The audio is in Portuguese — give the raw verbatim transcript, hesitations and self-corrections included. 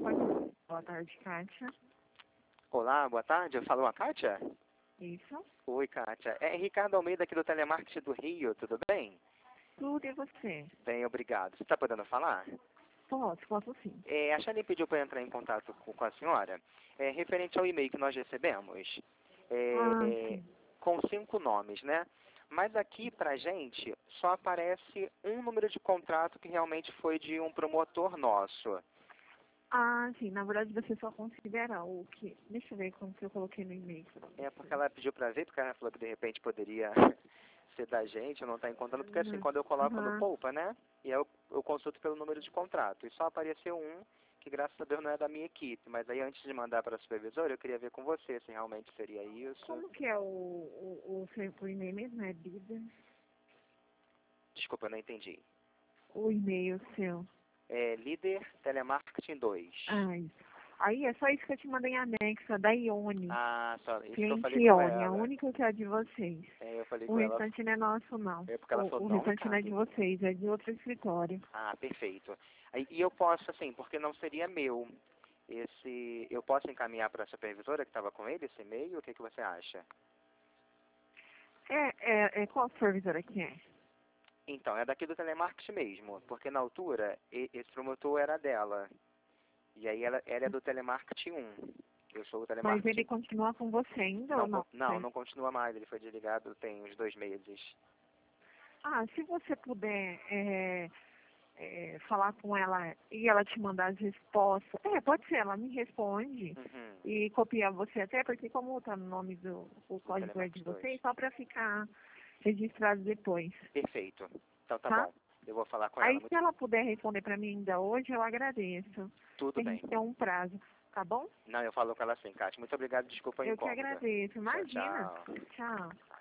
Pode... Boa tarde, Kátia. Olá, boa tarde. Eu falo com a Kátia? Isso. Oi, Kátia. É Ricardo Almeida aqui do Telemarketing do Rio, tudo bem? Tudo e você? Bem, obrigado. Você está podendo falar? Posso, posso sim. É, a Shani pediu para entrar em contato com, com a senhora, é, referente ao e-mail que nós recebemos, é, Ah, é, sim. com cinco nomes, né? Mas aqui, pra gente, só aparece um número de contrato que realmente foi de um promotor nosso. Ah, sim. Na verdade, você só considera o que... Deixa eu ver como que eu coloquei no e-mail. É porque ela pediu para ver, porque ela falou que de repente poderia ser da gente, eu não está encontrando, porque assim, quando eu coloco no Aham. Poupa, né? E eu, eu consulto pelo número de contrato. E só apareceu um, que graças a Deus não é da minha equipe. Mas aí antes de mandar para a supervisora, eu queria ver com você se realmente seria isso. Como que é o, o, o seu o e-mail mesmo? É Bida? Desculpa, eu não entendi. O e-mail seu. É líder telemarketing dois. Ah, isso. Aí é só isso que eu te mandei em anexo, da Ione. Ah, só isso que eu Cliente falei com Ione, a ela. única que é de vocês. É, eu falei O com ela. restante não é nosso, não. É porque ela O, falou, o não, restante não é de Ricardo. vocês, é de outro escritório. Ah, perfeito. Aí, e eu posso, assim, porque não seria meu. Esse, eu posso encaminhar para a supervisora que estava com ele esse e-mail? O que, que você acha? É, é, é qual supervisora que é? Então, é daqui do telemarketing mesmo, porque na altura e- esse promotor era dela. E aí ela, ela é do telemarketing um. Eu sou o Mas ele telemarketing. continua com você ainda ou Não, não? con- não, não continua mais. Ele foi desligado tem uns dois meses. Ah, se você puder é, é, falar com ela e ela te mandar as respostas. É, pode ser, ela me responde Uhum. e copia você até, porque como tá no nome do o Do código é de telemarketing dois. vocês, só para ficar registrado depois, Perfeito. Então tá tá? bom. Eu vou falar com ela. Aí se Muito... ela puder responder para mim ainda hoje, eu agradeço. Tudo Que a bem. gente tem um prazo, tá bom? Não, eu falo com ela assim, Kátia. Muito obrigado. Desculpa o Eu que incômodo. agradeço. Tchau, Imagina. tchau. Tchau.